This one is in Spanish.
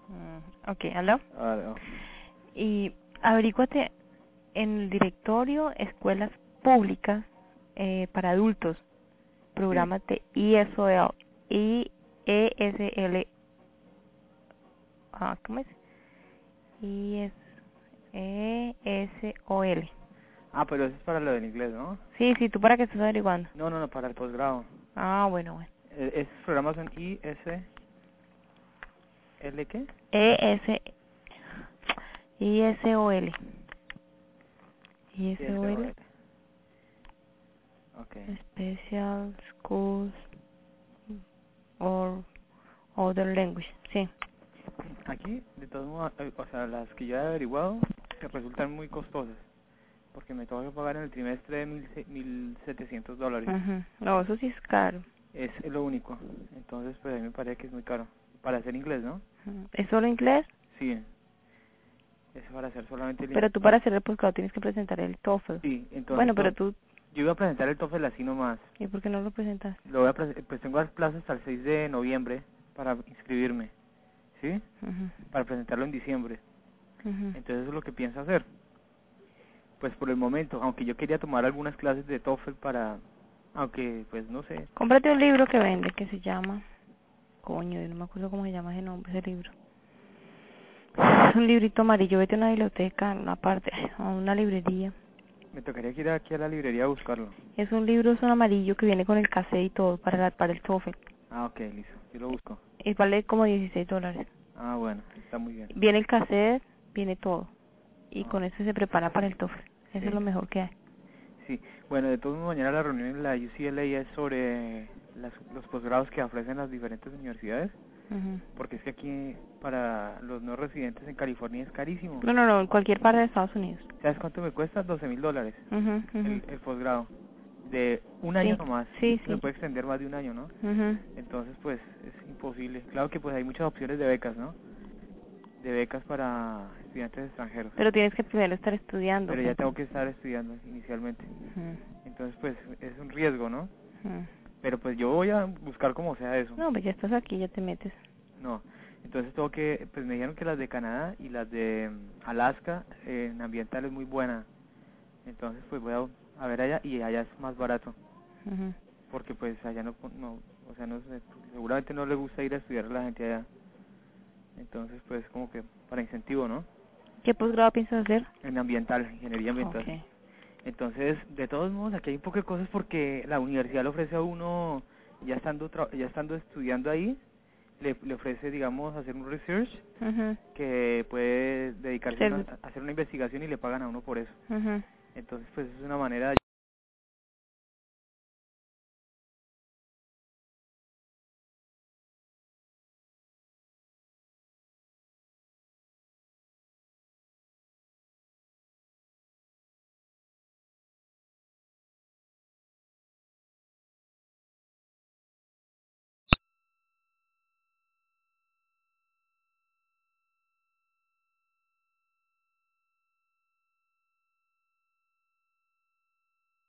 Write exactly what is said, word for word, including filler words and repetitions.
Mm, ok, ¿aló? Ah, no. Y averíguate en el directorio escuelas públicas eh, para adultos, Sí. programas de I S O L, I E S L, ah, ¿cómo es? I S E S O L. Ah, pero eso es para lo del inglés, ¿no? Sí, sí, ¿tú para qué estás averiguando? No, no, no, para el posgrado. Ah, bueno, bueno. Eh, Esos programas son I S L ¿qué? E S I S O L. I S O L. I S O L. Ok. Special Schools or Other Language. Sí. Aquí, de todos modos, eh, o sea, las que yo he averiguado que resultan muy costosas, porque me tengo que pagar en el trimestre de mil, se- mil setecientos dólares. Ujú. No, eso sí es caro. Es lo único. Entonces, pues a mí me parece que es muy caro. Para hacer inglés, ¿no? Ujú. ¿Es solo inglés? Sí. Es para hacer solamente el Pero inglés. tú para hacer el posgrado tienes que presentar el TOEFL. Sí, entonces Bueno, pero to- tú, yo iba a presentar el TOEFL así nomás. ¿y por qué no lo presentas? Lo voy a prese- pues tengo las plazas hasta el seis de noviembre para inscribirme, ¿sí? Ujú. Para presentarlo en diciembre. Ujú. Entonces eso es lo que pienso hacer. Pues por el momento, aunque yo quería tomar algunas clases de TOEFL para, aunque pues no sé, Cómprate un libro que vende que se llama, coño, yo no me acuerdo cómo se llama ese nombre, ese libro. Es un librito amarillo, vete a una biblioteca, en una parte, a una librería. me tocaría que ir aquí a la librería a buscarlo. Es un libro, es un amarillo que viene con el cassette y todo para, la, para el TOEFL. Ah, ok, listo, yo lo busco. Y vale como dieciséis dólares. Ah, bueno, está muy bien. Viene el cassette, viene todo. Y Ah, con eso se prepara para el TOEFL. Eso es sí, lo mejor que hay. sí. Bueno, de todos modos, mañana la reunión en la U C L A es sobre las, los posgrados que ofrecen las diferentes universidades, Ujú. porque es que aquí para los no residentes en California es carísimo. No, no, no, en cualquier parte de Estados Unidos. ¿Sabes cuánto me cuesta? doce mil dólares Mhm, mhm. el, el posgrado. De un año Sí, nomás. sí, Se sí. puede extender más de un año, ¿no? Mhm. Entonces, pues, es imposible. Claro que pues hay muchas opciones de becas, ¿no? De becas para estudiantes extranjeros. Pero tienes que primero estar estudiando, Pero ya pues. tengo que estar estudiando inicialmente. Ujú, Entonces, pues, es un riesgo, ¿no? ujú. Pero pues yo voy a buscar como sea eso. No, pues ya estás aquí, ya te metes. No. Entonces tengo que, pues me dijeron que las de Canadá y las de mm, Alaska eh, en ambiental es muy buena. Entonces, pues voy a, a ver allá y allá es más barato. Ujú. Porque pues allá no, no o sea, no sé, seguramente no le gusta ir a estudiar a la gente allá. Entonces, pues como que para incentivo, ¿no? ¿Qué posgrado piensas hacer? En ambiental, ingeniería ambiental. Okay. Entonces, de todos modos, aquí hay un poco de cosas porque la universidad le ofrece a uno, ya estando tra- ya estando estudiando ahí, le, le ofrece, digamos, hacer un research Mhm. que puede dedicarse a, una- Service. a hacer una investigación y le pagan a uno por eso. Mhm. Entonces, pues es una manera